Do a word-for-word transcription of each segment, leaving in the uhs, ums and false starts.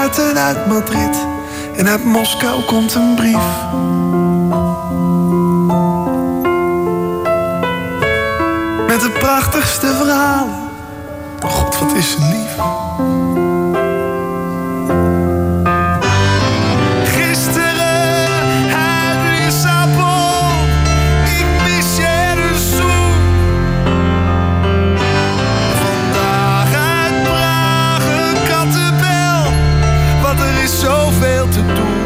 kaarten uit Madrid en uit Moskou komt een brief. Met de prachtigste verhalen. Oh God, wat is ze lief. Gisteren uit Lissabon, ik mis je de zoen. Vandaag uit Praag een kattenbel, want er is zoveel te doen.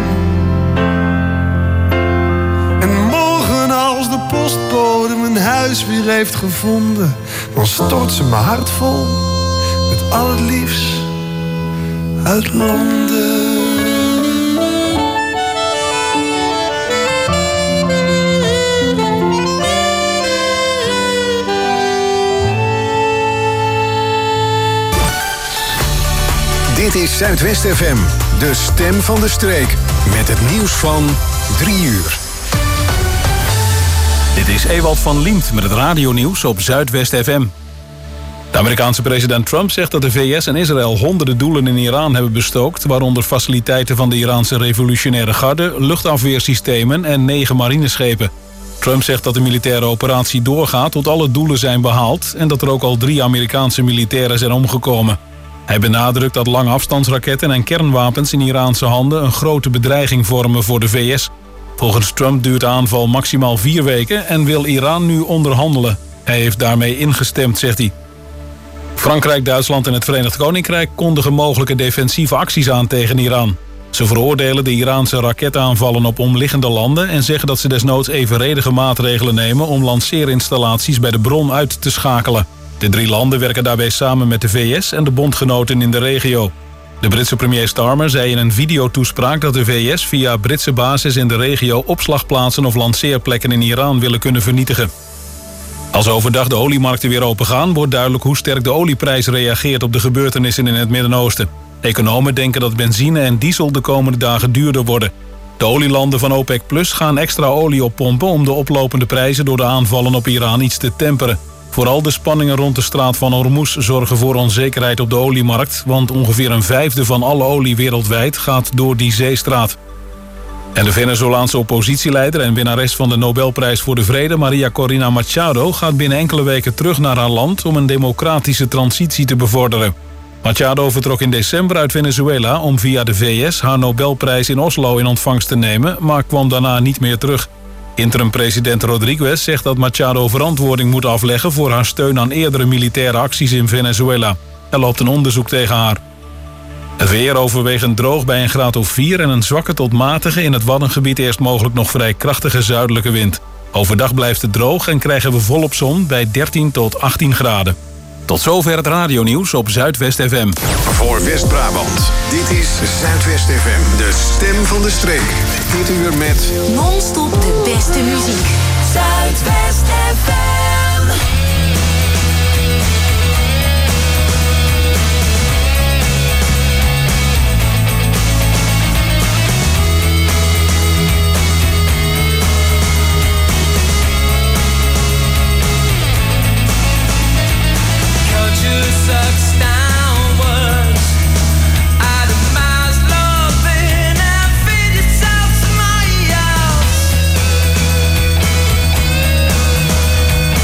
En morgen als de postbode mijn huis weer heeft gevonden, dan stort ze mijn hart vol met al het liefst uit Londen. Dit is Zuidwest F M, de stem van de streek. Met het nieuws van drie uur. Dit is Ewald van Liemt met het radionieuws op Zuidwest F M. De Amerikaanse president Trump zegt dat de V S en Israël honderden doelen in Iran hebben bestookt, waaronder faciliteiten van de Iraanse revolutionaire garde, luchtafweersystemen en negen marineschepen. Trump zegt dat de militaire operatie doorgaat tot alle doelen zijn behaald en dat er ook al drie Amerikaanse militairen zijn omgekomen. Hij benadrukt dat langafstandsraketten en kernwapens in Iraanse handen een grote bedreiging vormen voor de V S. Volgens Trump duurt de aanval maximaal vier weken en wil Iran nu onderhandelen. Hij heeft daarmee ingestemd, zegt hij. Frankrijk, Duitsland en het Verenigd Koninkrijk kondigen mogelijke defensieve acties aan tegen Iran. Ze veroordelen de Iraanse raketaanvallen op omliggende landen en zeggen dat ze desnoods evenredige maatregelen nemen om lanceerinstallaties bij de bron uit te schakelen. De drie landen werken daarbij samen met de V S en de bondgenoten in de regio. De Britse premier Starmer zei in een videotoespraak dat de V S via Britse bases in de regio opslagplaatsen of lanceerplekken in Iran willen kunnen vernietigen. Als overdag de oliemarkten weer opengaan, wordt duidelijk hoe sterk de olieprijs reageert op de gebeurtenissen in het Midden-Oosten. Economen denken dat benzine en diesel de komende dagen duurder worden. De olielanden van OPEC Plus gaan extra olie oppompen om de oplopende prijzen door de aanvallen op Iran iets te temperen. Vooral de spanningen rond de straat van Hormuz zorgen voor onzekerheid op de oliemarkt, want ongeveer een vijfde van alle olie wereldwijd gaat door die zeestraat. En de Venezolaanse oppositieleider en winnares van de Nobelprijs voor de Vrede, Maria Corina Machado, gaat binnen enkele weken terug naar haar land om een democratische transitie te bevorderen. Machado vertrok in december uit Venezuela om via de V S haar Nobelprijs in Oslo in ontvangst te nemen, maar kwam daarna niet meer terug. Interim-president Rodriguez zegt dat Machado verantwoording moet afleggen voor haar steun aan eerdere militaire acties in Venezuela. Er loopt een onderzoek tegen haar. Het weer overwegend droog bij een graad of vier en een zwakke tot matige, in het Waddengebied eerst mogelijk nog vrij krachtige zuidelijke wind. Overdag blijft het droog en krijgen we volop zon bij dertien tot achttien graden. Tot zover het radionieuws op Zuidwest F M. Voor West-Brabant, dit is Zuidwest F M, de stem van de streek. Dit uur met non-stop de beste muziek. Zuidwest F M. Loving and feed yourself somebody else.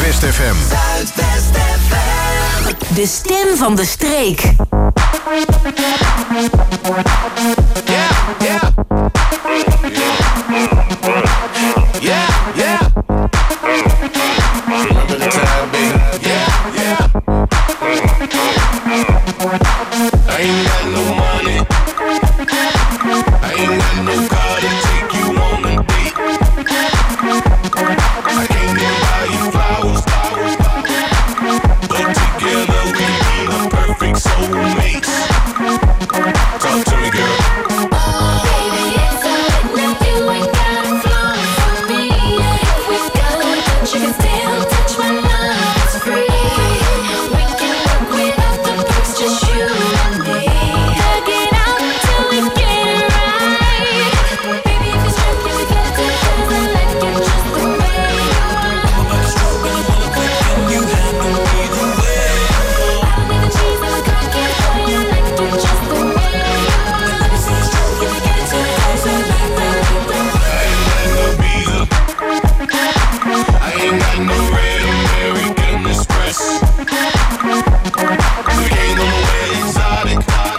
Zuidwest F M. Zuidwest F M. De stem van de streek. Yeah, yeah. Yeah, yeah. Remember the time, baby. Yeah, yeah. I ain't got no money. I ain't got no car to take you on a date. I can't even buy you flowers, flowers, flowers. But together we be the perfect soulmates. Talk to me, girl. Oh, baby, it's alright now. You ain't got a flaw for me. If we go, don't you can still touch my love. It's free. We can work without the perks, just you and me. Hug it out till we get it right. Baby, if you're struck, you can get it together. I like it just the way you are. I'm about to stroke and I'm gonna quit. Can you handle me the way? I don't need the cheese and the cocky boy. I like it just the way you are. Let me see you stroke. Can you get it to the place? I like that, like that. I ain't got no visa. I ain't got no red American Express. We ain't on the way exotic.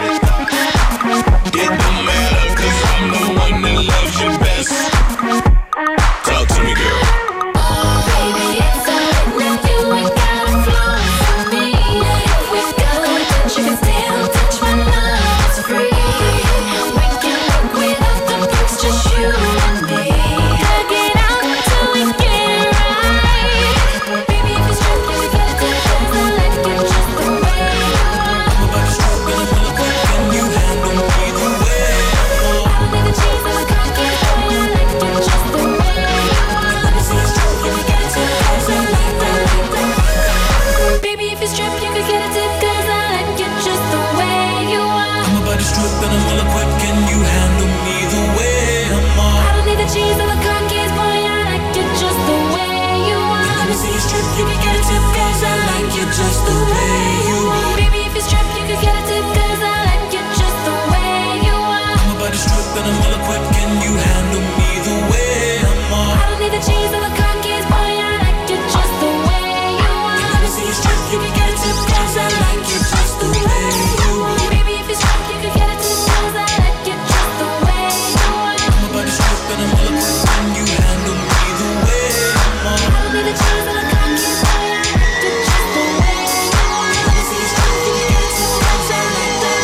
It don't matter, cause I'm the one that loves you best. Talk to me, girl. Oh, baby, it's alright now. You ain't got a flaw for me. If we go, don't you can still touch my love. It's free. We can work without the perks, just you and me. Hug it out till we get it right. Baby, if you're struck, you can get it together. I like it just the way you are. I'm about to stroke and I'm gonna quit. Can you handle me the way? I don't need the cheese and the cocky boy. I like it just the way you are. Let me see you stroke. Can you get it to the place? I like that, like that. Baby, if you're stripped, you can get it too, cause I like it just the way you are. I'm about to strip and I'm gonna quit. Can you handle me the way I'm on? I don't need the cheese or the cookies, boy, I like it just the way you are. Let me see you strip. You can get it tip, cause I like it just the way you are. Baby, if you're stripped, you can get it too, cause I like it just the way you are. I'm about to strip and I'm gonna quit. Can you handle me the way I'm on? I don't need the cheese or the cookies, boy, I like it just the way you are. Let me see you strip. You can get it tip, cause I like it just the way you are. Baby, if you're stripped, you can get it too, cause I like it just the way you are. I'm about to strip and I'm gonna quit. Can you handle me the way I'm on? I don't need the cheese or the cookies, boy, I like it just the way you are. Let me see you strip. You can get it tip, cause I like that,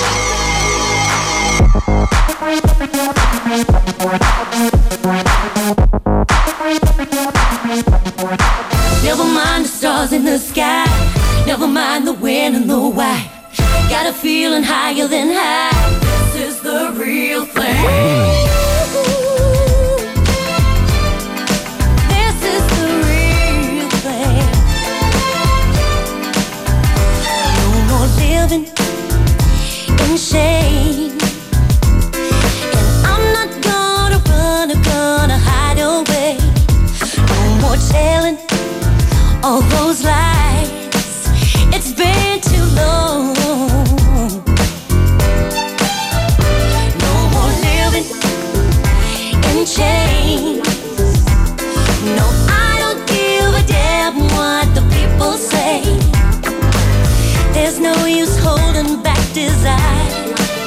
Never mind the stars in the sky. Never mind the when and the why. Got a feeling higher than high. This is the real thing. This is the real thing. No more living in shame. And I'm not gonna run or gonna hide away. No more telling all those lies. It's been too long. No more living in chains. No, I don't give a damn what the people say. There's no use holding back desire.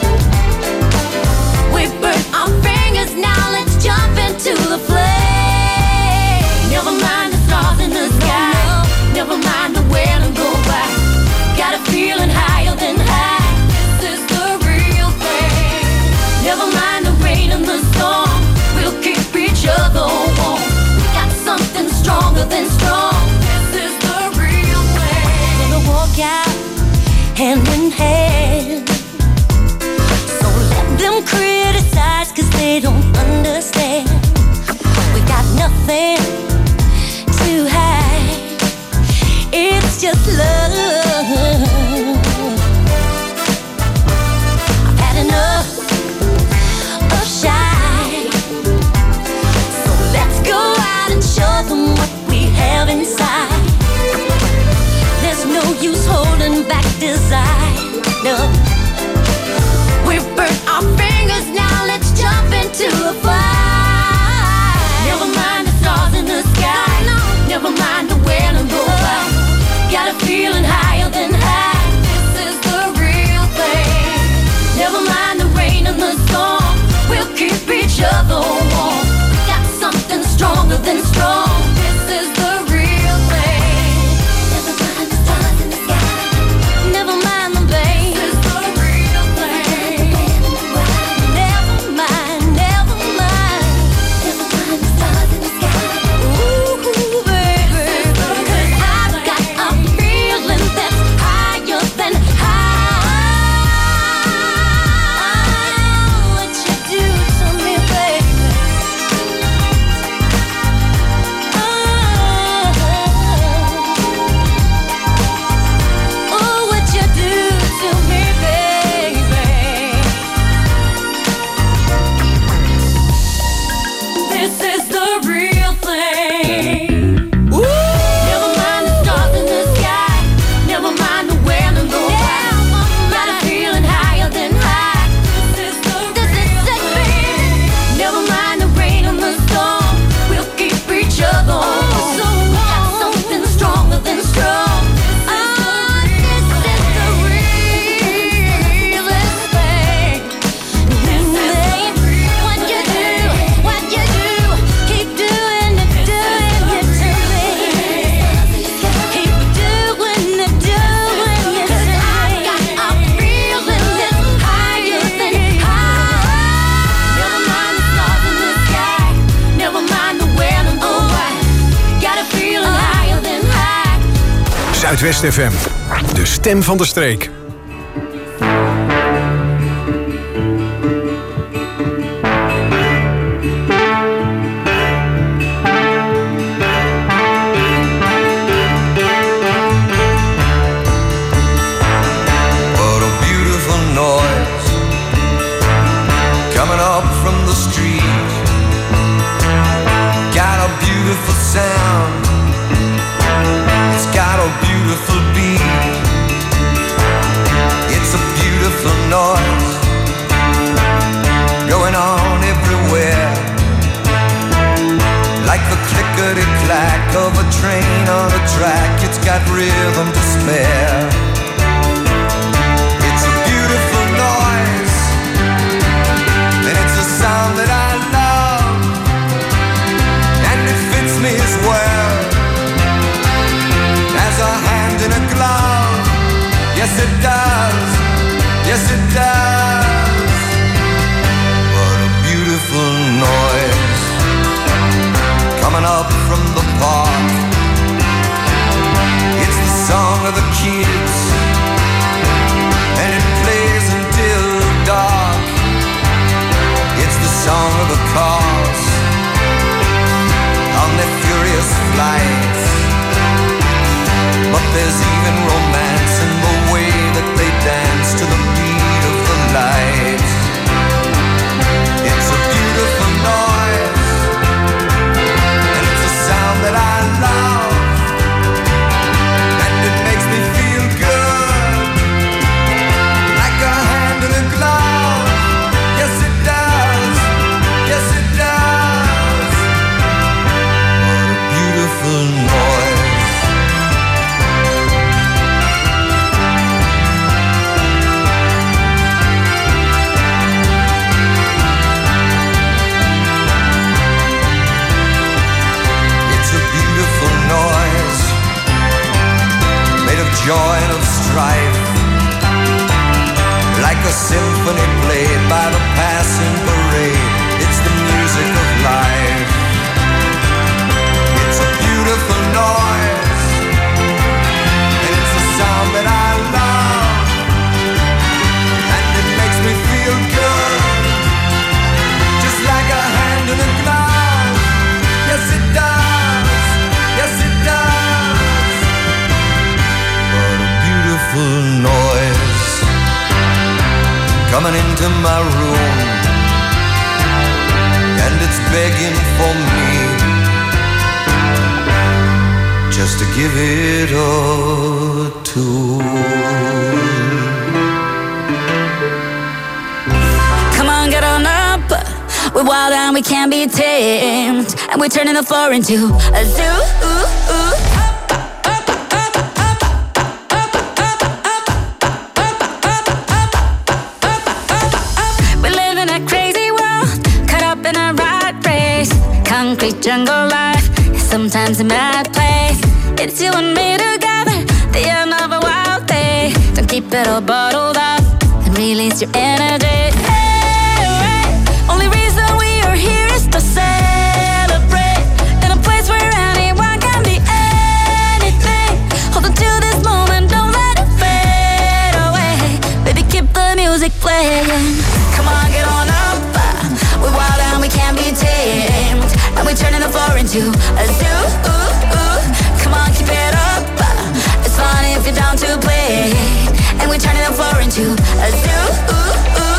We burnt our fingers, now let's jump into the flame. Never mind the stars in the sky. Never mind the where and go by. Got a feeling higher than high. This is the real thing. Never mind the rain and the storm. We'll keep each other warm. We got something stronger than strong. This is the real thing. Gonna walk out hand in hand. So let them criticize, cause they don't understand. We got nothing to hide. It's just love. Zuidwest F M. De stem van de streek. Sound, it's got a beautiful beat, it's a beautiful noise going on everywhere, like the clickety-clack of a train on a track. It's got rhythm to spare. It's a beautiful noise, and it's a sound that I love, and it fits me as well as a hand in a glove. Yes it does, yes it does. What a beautiful noise coming up from the park. It's the song of the kids, and it plays until dark. It's the song of the cars on their furious flights. But there's even romance in the way that they dance to the beat of the lights. It's a beautiful noise, and it's a sound that I love, and it makes me feel good, like a hand in a glove. Yes it does, yes it does. What a beautiful noise. Noise made of joy and of strife, like a symphony played by the passing parade. It's the music of life. It's a beautiful noise, and it's a sound that I love, and it makes me feel good, just like a hand in a glove. Yes it does, yes it does. What a beautiful noise coming into my room, and it's begging for me just to give it a tune. Come on, get on up. We're wild and we can't be tamed, and we're turning the floor into a zoo. Ooh, ooh. We live in a crazy world, caught up in a rat race. Concrete jungle life, sometimes a mad place. It's you and me together, the end of a wild day. Don't keep it all bottled up and release your energy. Only reason we are here is to celebrate, in a place where anyone can be anything. Hold on to this moment, don't let it fade away. Baby, keep the music playing. Come on, get on up. We're wild and we can't be tamed, and we're turning the floor into a zoo. Ooh, ooh. Come on, keep it up. It's fun if you're down to play, and we're turning the floor into a zoo. Ooh, ooh.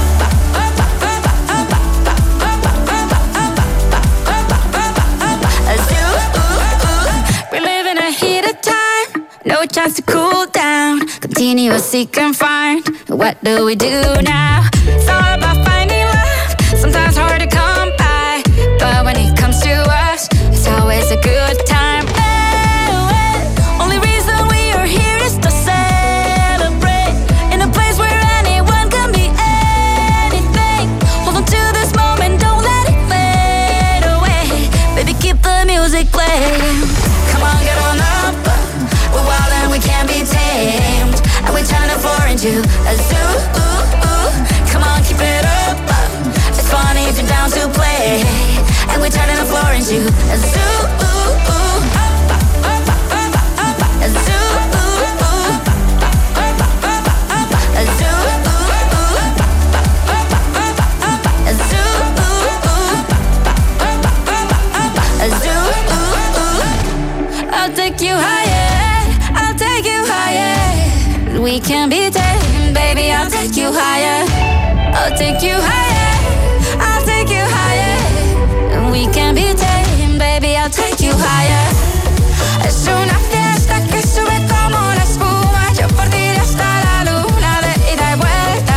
No chance to cool down, continuously confined. What do we do now? It's all about finding love, sometimes hard to come by, but when it comes to us, it's always a good time. Oh, oh. Only reason we are here is to celebrate, in a place where anyone can be anything. Hold on to this moment, don't let it fade away. Baby, keep the music playing. Come on, get on up. We're wild and we can't be tamed, and we turn the floor into a zoo. Ooh, ooh. can be tamed. Baby, I'll take you higher. I'll take you higher. I'll take you higher. And we can be tamed. Baby, I'll take you higher. Es una fiesta que sube como la espuma. Yo por ti iré hasta la luna de ida y vuelta.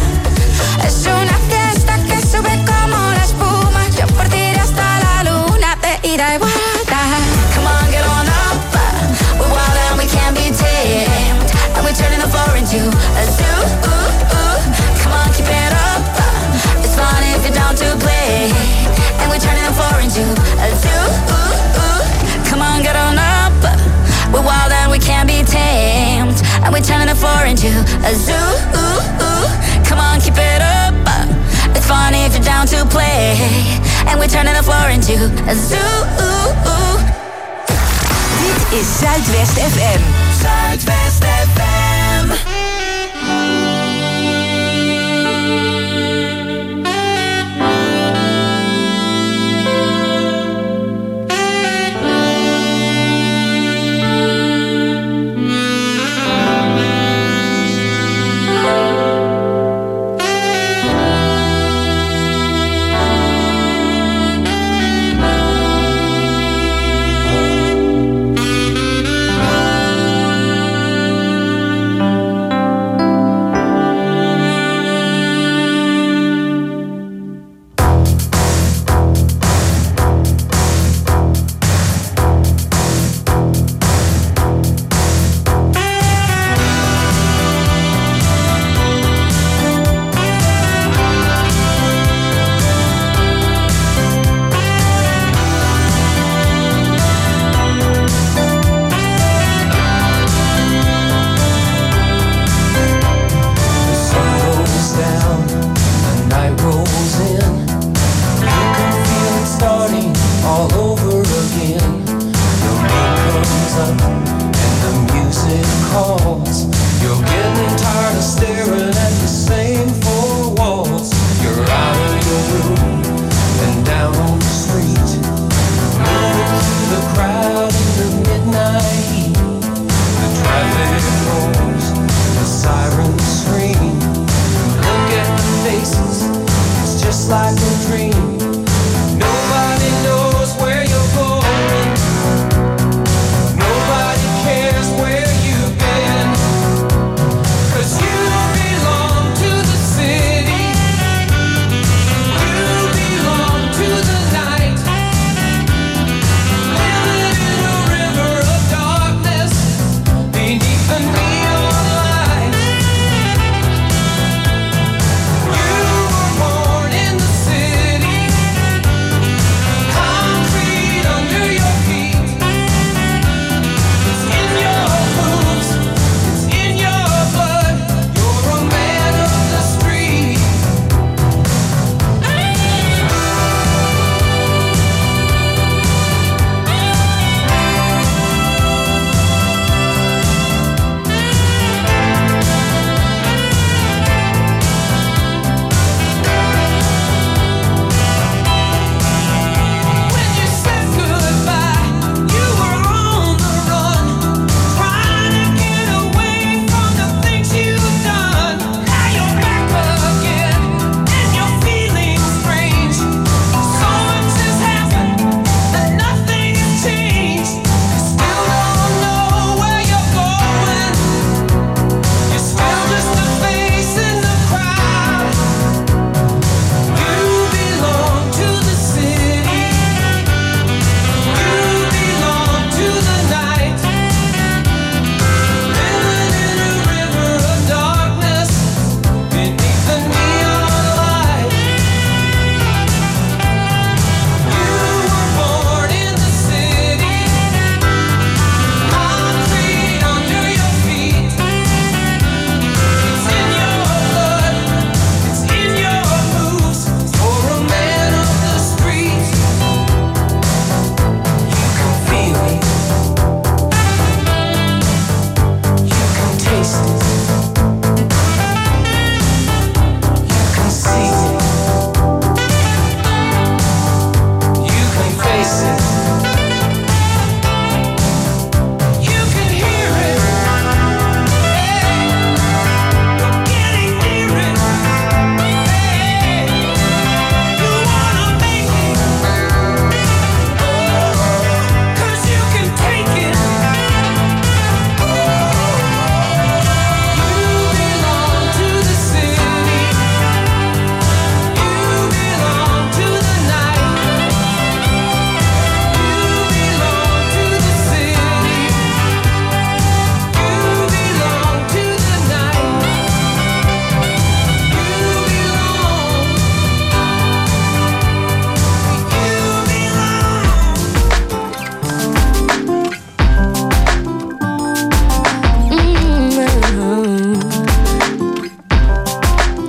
Es una fiesta que sube como la espuma. Yo por ti iré hasta la luna de ida y vuelta. Come on, get on up. We're wild and we can't be tamed. And we're turning the floor into a zoo. Ooh, ooh. Come on, keep it up. It's fun if you're down to play. And we're turning the floor into a zoo. Ooh, ooh. Come on, get on up. We're wild and we can't be tamed. And we're turning the floor into a zoo. Ooh, ooh. Come on, keep it up. It's fun if you're down to play. And we're turning the floor into a zoo. Ooh, ooh. Dit is Zuidwest F M. Zuidwest F M. You were born in the city.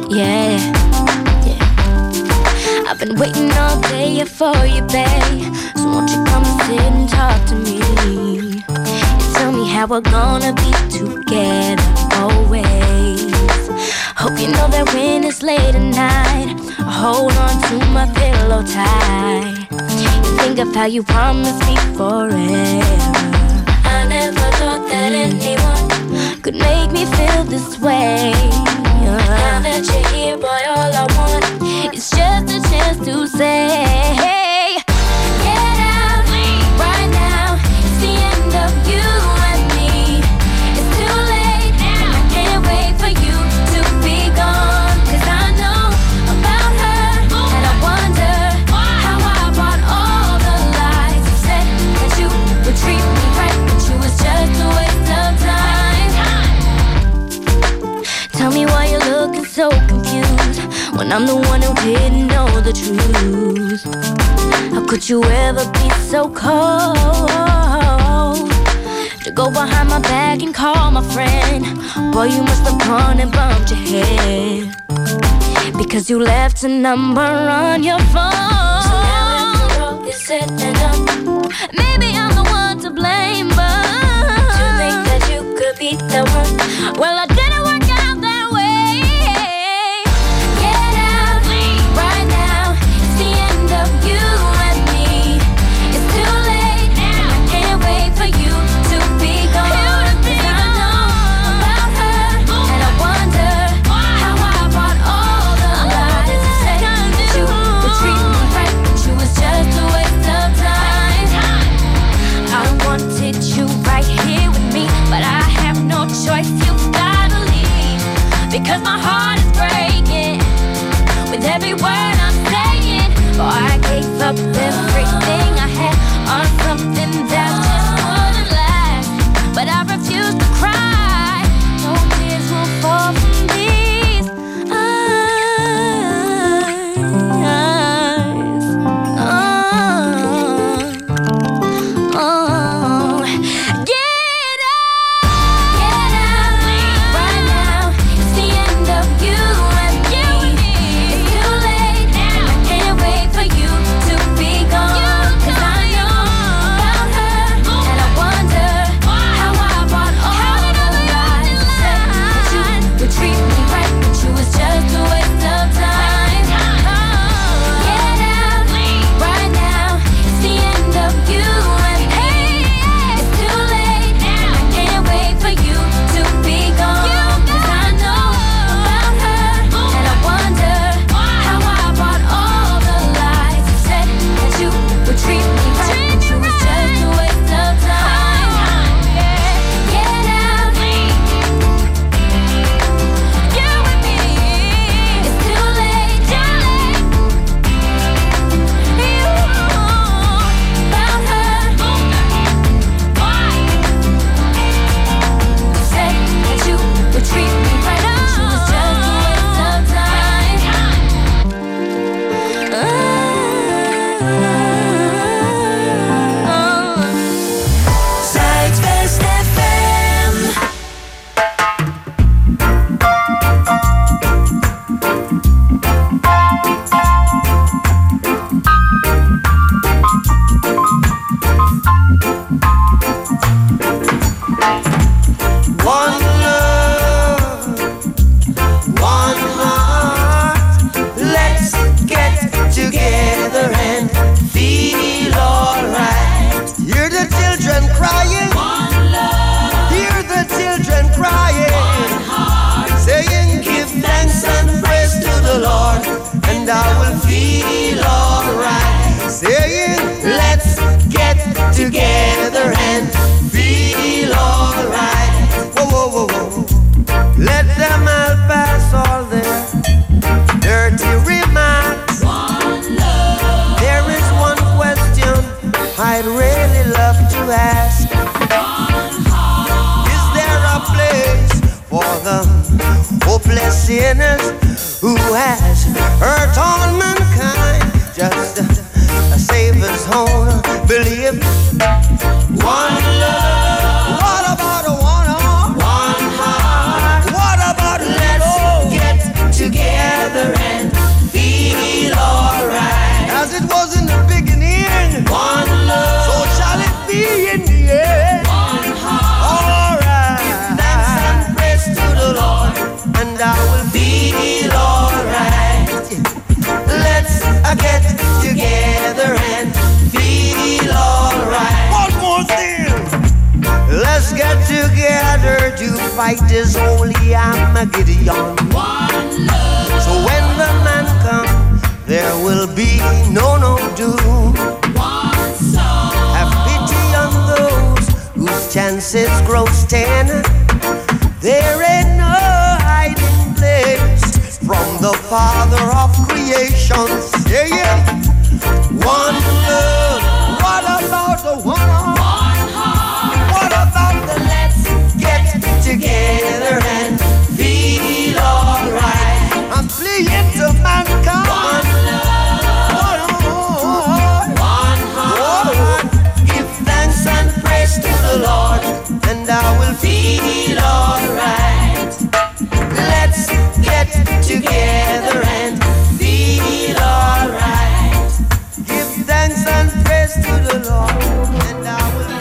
Yeah, yeah. I've been waiting all day for you, babe. So won't you come and sit and talk to me? And tell me how we're gonna be together always. Hope you know that when it's late at night, I hold on to my pillow tight. You think of how you promised me forever. I never thought that anyone could make me feel this way. Now that you're here, boy, all I want is just a chance to say, get out right now. It's the end of you and me. It's too late now. I can't wait for you to be gone. 'Cause I know about her, and I wonder how I brought all the lies. You said that you would treat me right, but you was just a waste of time. Tell me why you're looking so confused when I'm the one who didn't know the truth. How could you ever be so cold to go behind my back and call my friend? Boy, you must have gone and bumped your head because you left a number on your phone. So now after all is said and done, maybe I'm the one to blame, but to think that you could be the one, well, I didn't work out that way. Get out right now. It's the end of you and me. It's too late now. I can't wait for you to be gone. 'Cause I know about her, and I wonder how I brought all the lies. You said that you would treat me right, but you was just a waste of time. I wanted you right here with me, but I have no choice. You've gotta leave because my heart is breaking with every word I'm saying. Oh, I gave up everything I had on something that just wouldn't last, but I refuse to cry. No tears will fall from these eyes. Oh, oh. Get out, get out right now. It's the end of you and me. It's too late now. I can't wait for you to be gone. 'Cause I know about her, and I wonder how I brought all the lies. You said that you would treat me right, but you was just a waste of time. Get out right now. It's the end of you and me. It's too late now. I can't wait for you to be gone. 'Cause I know about her, and I wonder how I brought all the lies. You said that you would treat me right, but you was just a waste of time. Get out, you and me. It's too late, too late. You about her. You said that you would treat me right, but you was just a waste of time. Zuidwest F M. One love, one heart. Let's get together and feel alright. Hear the children crying. One love. Hear the children crying. One heart. Saying, give thanks and praise to the Lord, and I will feel alright. Saying, let's get together and feel alright. Whoa, whoa, whoa, whoa. Let them all pass all their dirty remarks. One love. There is one question I'd really love to ask. One heart. Is there a place for the hopeless sinners who has hurt all mankind? Just a, a Savior's own belief. One love. What about a one heart? One heart. What about let's get together? fight is holy Armageddon. One love. So when the man comes, there will be no no doom. One soul. Have pity on those whose chances grow ten. There ain't no hiding place from the Father of creation. Yeah, yeah. One love. What about the one heart? One heart. What about the let's get together and feel alright? I'm pleading to mankind. One love. One heart. One heart. Give thanks and praise to the Lord, and I will feel alright. Let's get together and feel alright. Give thanks and praise to the Lord, and I will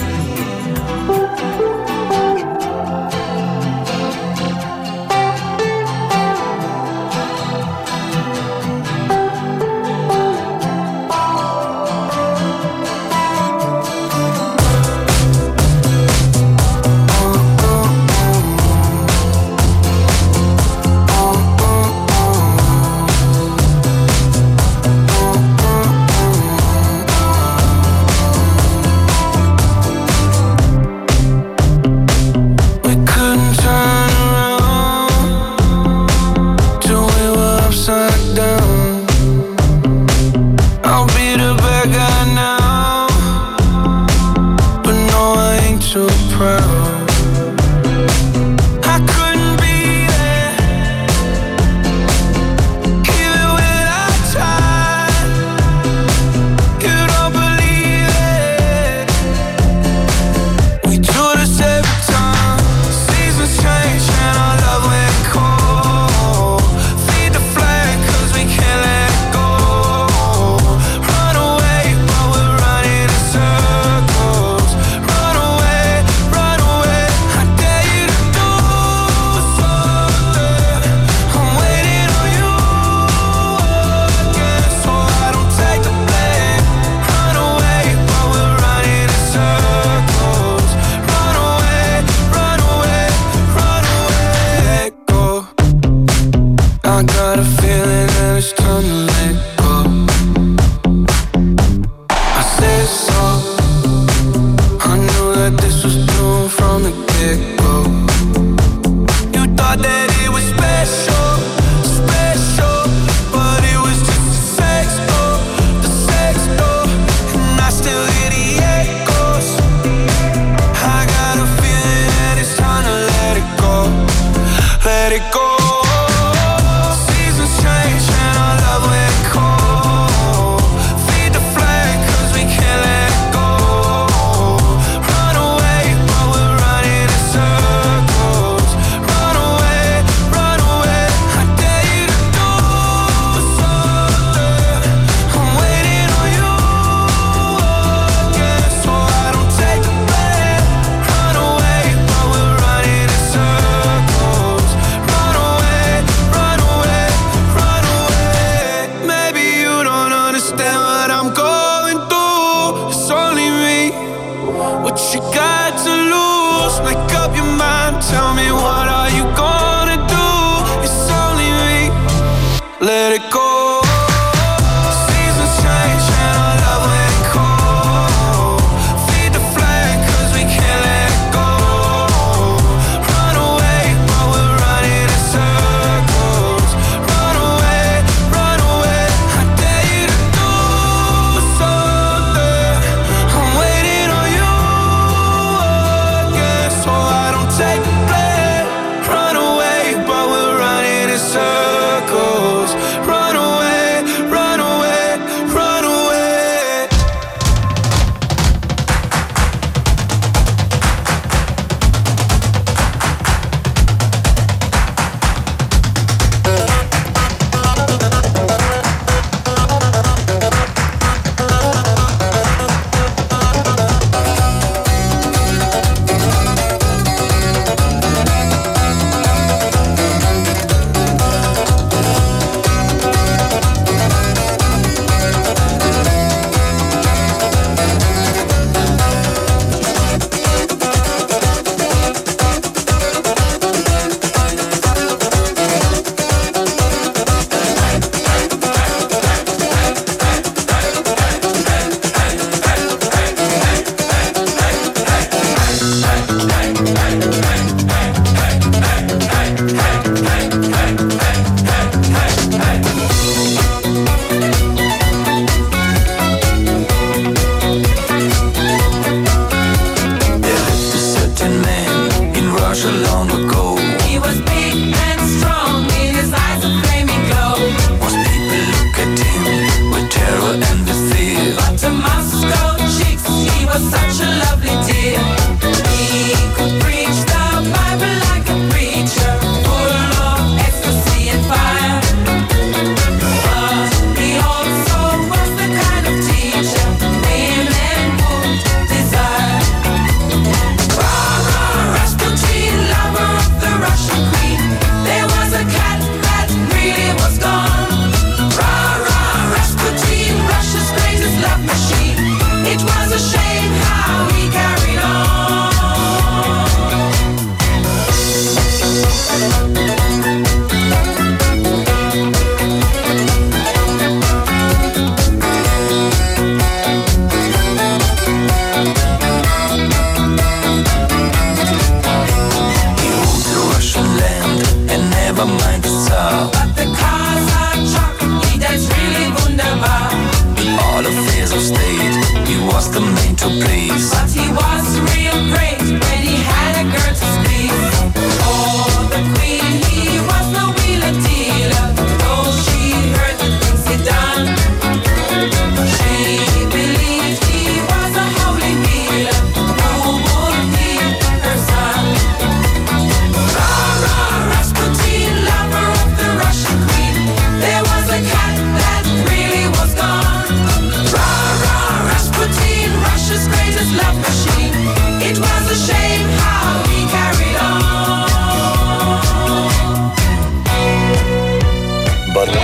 Run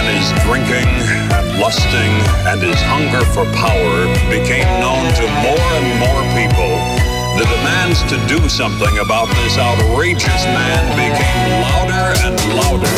and his drinking and lusting and his hunger for power became known to more and more people, the demands to do something about this outrageous man became louder and louder.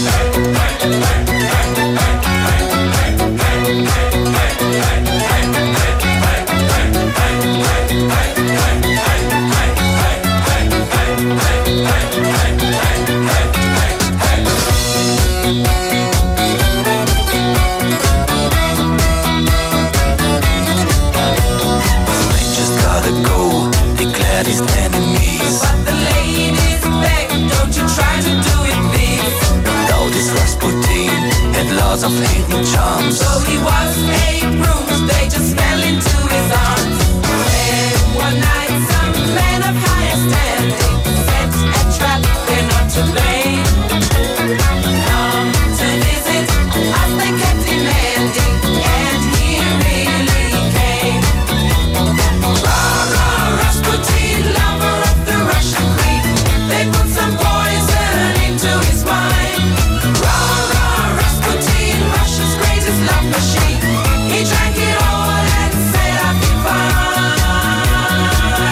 His enemies. But the ladies beg, don't you try to do it, please. Though this Rasputin had laws of hate and charms, so he was a bruise, they just fell into his arms. And one night some man of higher standing set a trap, they're not to blame. Come to visit us, they kept demanding, and he really came. Rah, rah, Rasputin, lover of the Russian queen. They put some poison into his wine. Rah, rah, Rasputin, Russia's greatest love machine. He drank it all and said, I'll be fine.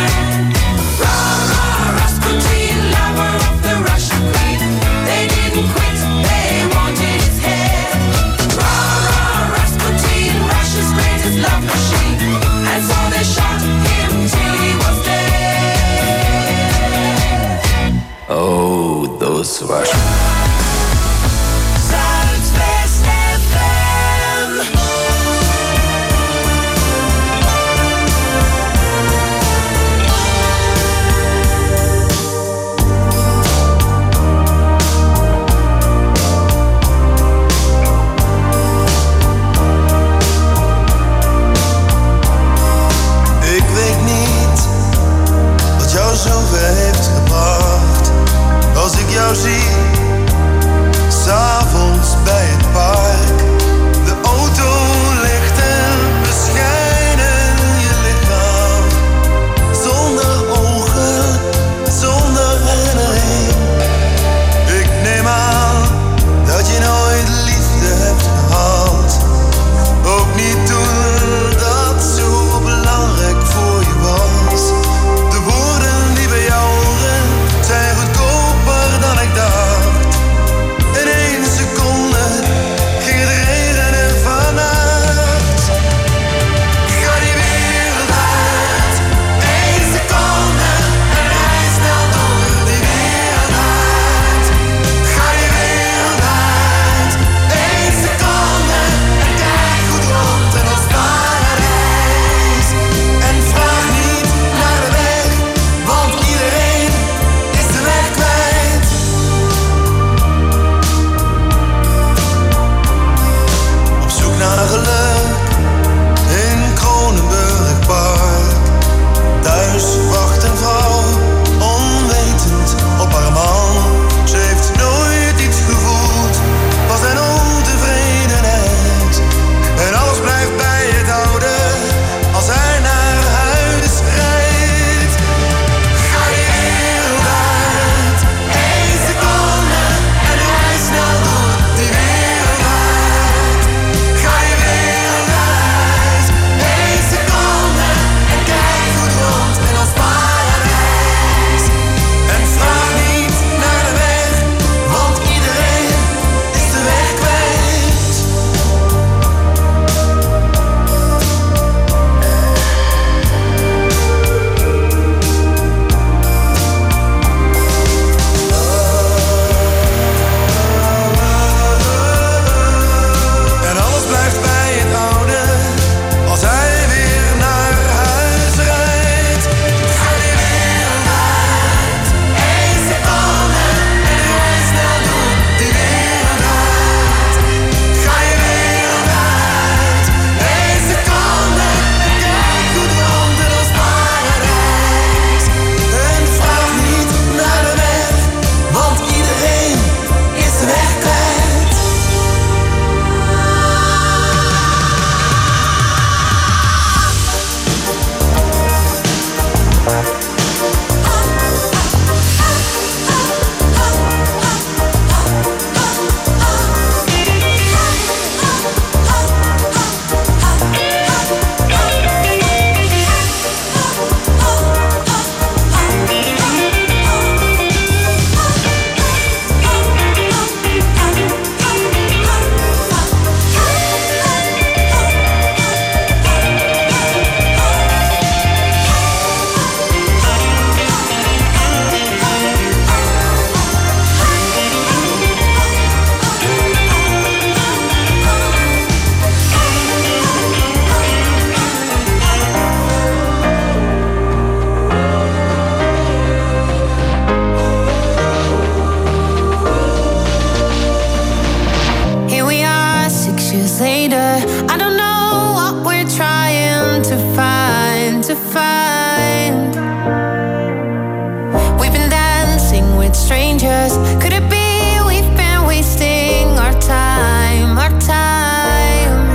hours later, I don't know what we're trying to find, to find. We've been dancing with strangers. Could it be we've been wasting our time, our time?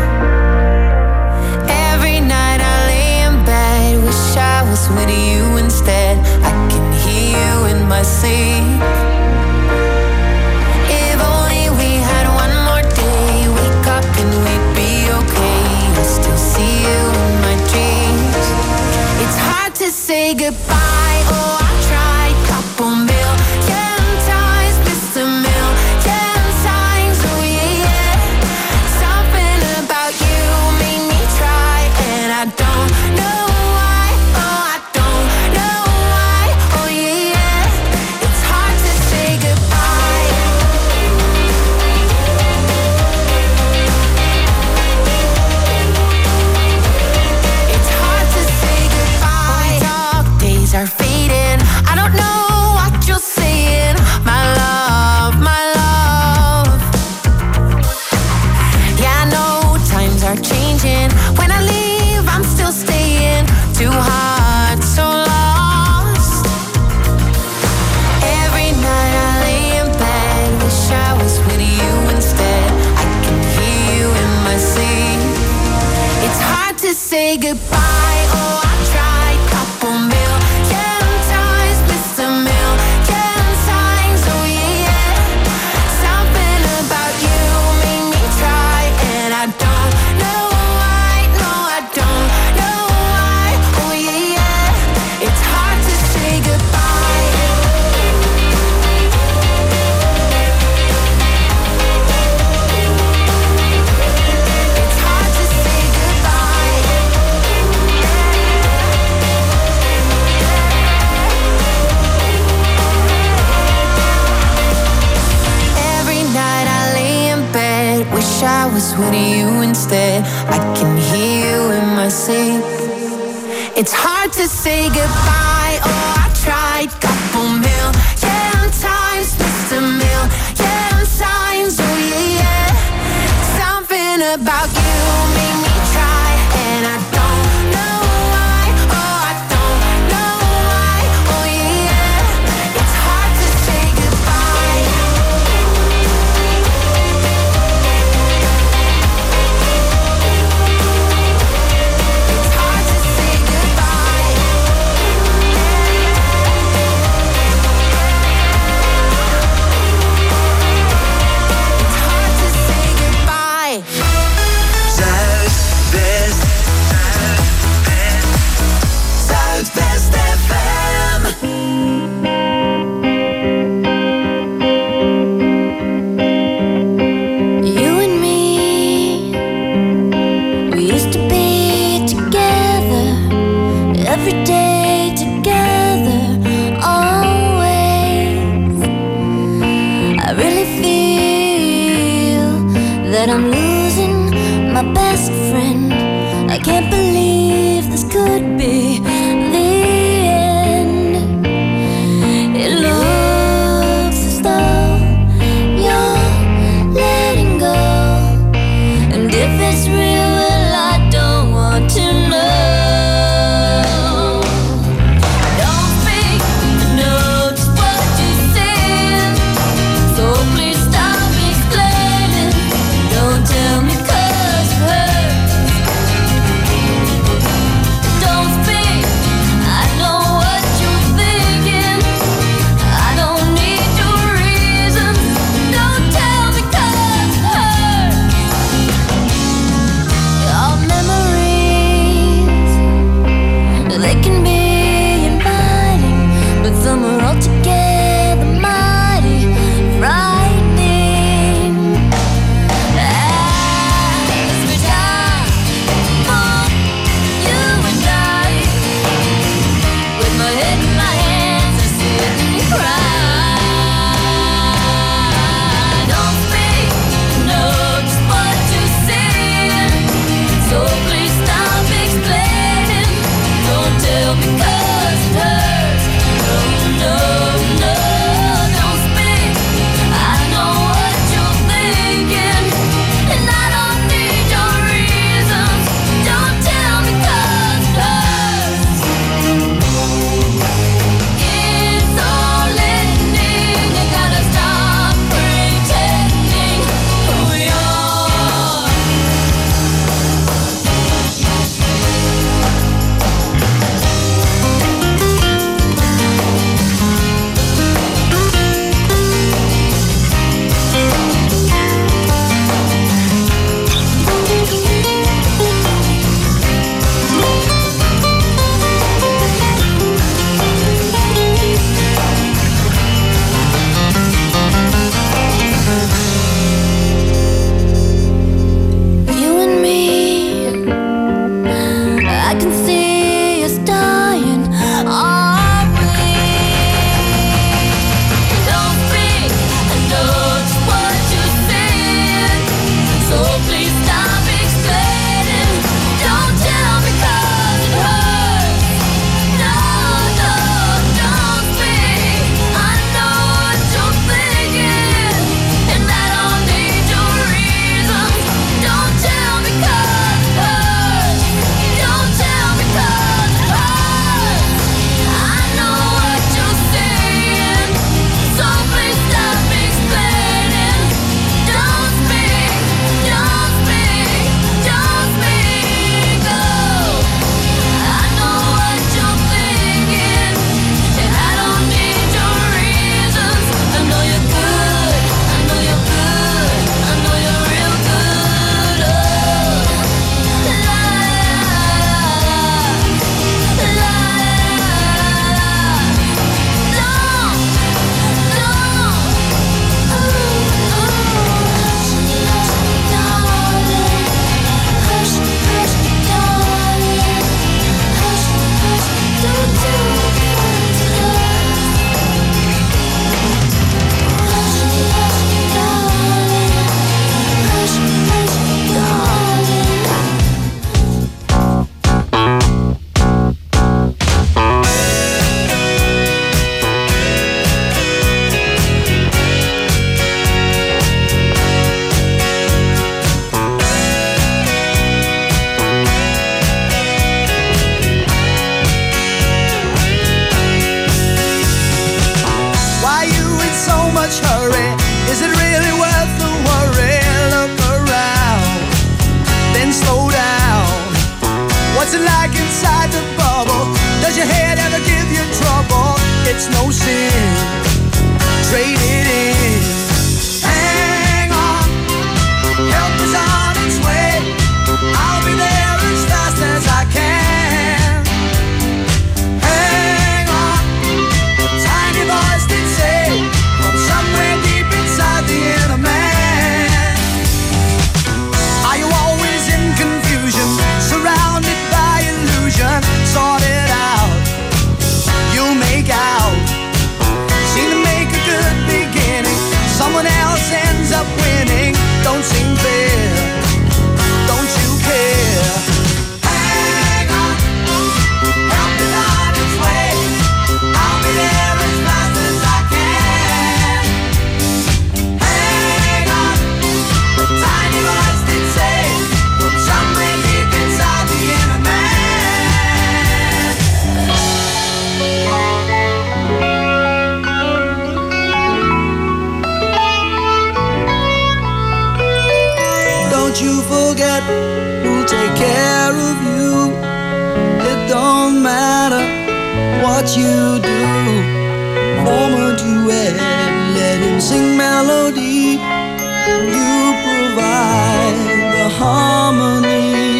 Every night I lay in bed, wish I was with you instead. I can hear you in my sleep. If only we had one more day, wake up and we'd be okay. I still see you in my dreams. It's hard to say goodbye. Oh, I tried couple million times, missed a million times. Oh yeah, yeah. Something about you made me try, and I don't know why. Oh, I don't know why. Oh yeah, yeah. It's hard to say goodbye. It's hard to say goodbye. Dark days are fading. I don't know what you're saying. My love, my love. Yeah, I know times are changing. When I leave, I'm still staying. Too hard, so lost. Every night I lay in bed, wish I was with you instead. I can hear you in my sleep. It's hard to say goodbye. Oh, I tried couple million times, missed a million times. Oh yeah, yeah. Something about you made me try, and I don't know why. No, I don't know why. Oh yeah, yeah. It's hard to say goodbye. It's hard to say goodbye. Every night I lay in bed, wish I was with you instead. I can hear you in my sleep. It's hard to say goodbye. Oh, I tried couple million times, missed a million times. Oh yeah, yeah. Something about you made me try, and I don't know why. Oh, I don't know why. Oh yeah, yeah. It's hard to say goodbye. It's hard to say goodbye. It's hard to say goodbye. Zuidwest. Zuidwest F M. You and me, we used to be together, every day together, always. I really feel that I'm losing my best friend. I can't believe this could be the end. It looks as though you're letting go, and if it's real, well, I don't want to know. Don't speak, I know just what you said, so please stop explaining. Don't tell me 'cause it hurts. Don't speak, you forget who'll take care of you. It don't matter what you do. Form a duet, let him sing melody. You provide the harmony.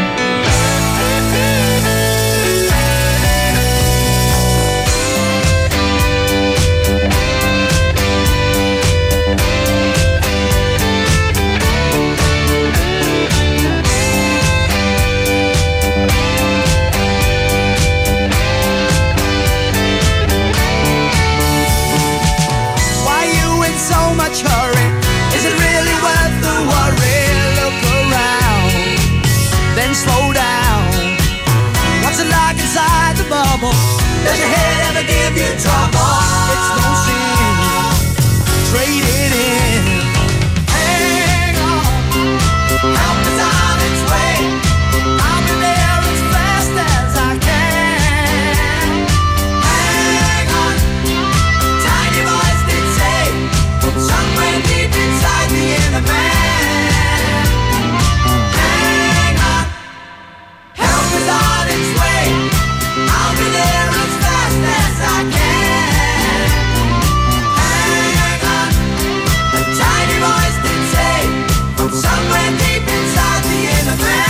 Hurry, is it really worth the worry? Look around, then slow down. What's it like inside the bubble? Does your head ever give you trouble? It's no sin, trade it in. Hang on, help is on its way. I'll be there as fast as I can. Hang on, tiny voice did say, somewhere deep inside the inner man. Hang on, help is on its way. I'll be there as fast as I can. Hang on, a tiny voice did say, from somewhere deep inside the inner man.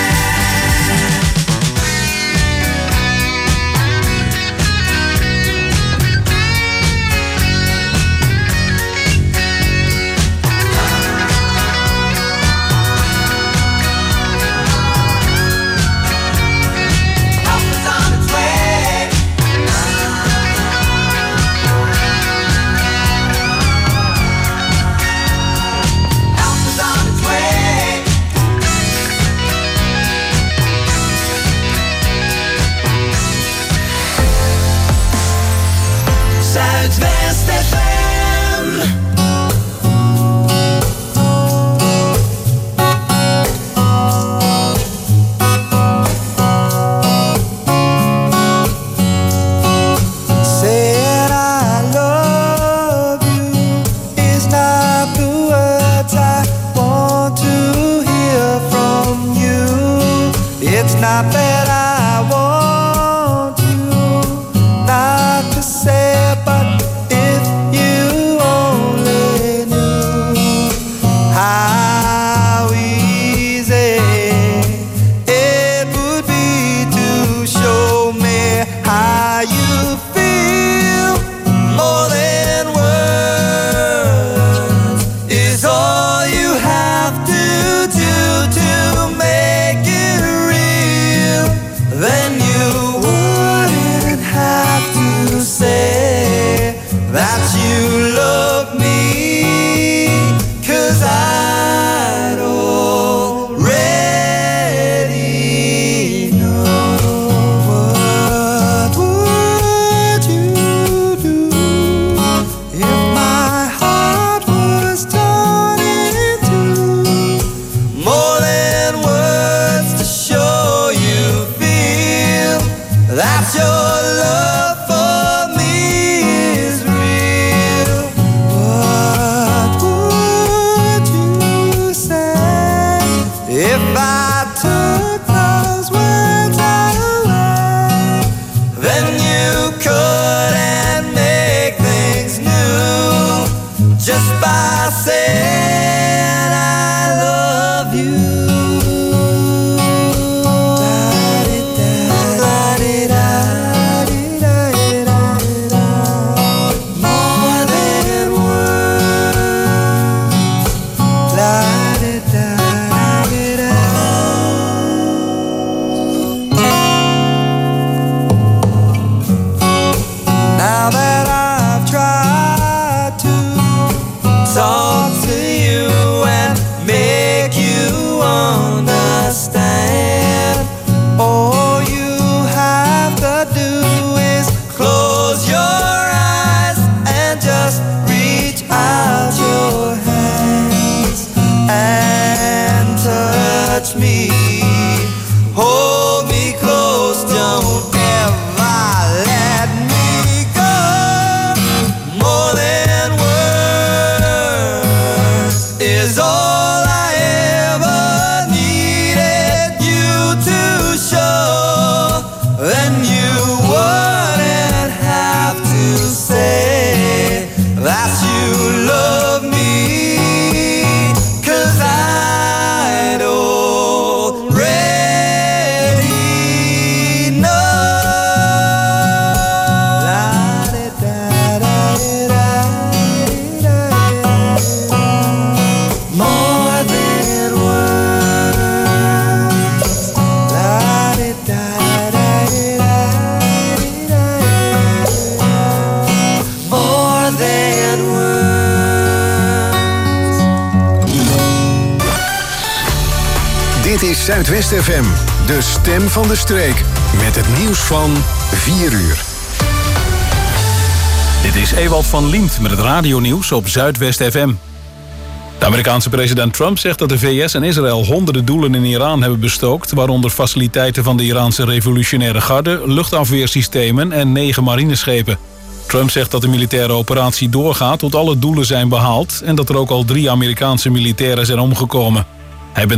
Zuidwest F M. Saying I love you is not the words I want to hear from you. It's not that I want you not to say, but if you only knew how easy it would be to show me how you feel. More than words is all you have to do to make it real. Then you wouldn't have to say that you love me, 'cause I'd already know. What would you do if my heart was torn in two? More than words to show you feel that your love for me is real. What would you say if I took those words away? Then you couldn't make things new just by saying I love you. More than words. Dit is Zuidwest F M, de stem van de streek. Met het nieuws van vier uur. Dit is Ewald van Liemt met het radionieuws op Zuidwest F M. De Amerikaanse president Trump zegt dat de V S en Israël honderden doelen in Iran hebben bestookt, waaronder faciliteiten van de Iraanse revolutionaire garde, luchtafweersystemen en negen marineschepen. Trump zegt dat de militaire operatie doorgaat tot alle doelen zijn behaald en dat er ook al drie Amerikaanse militairen zijn omgekomen.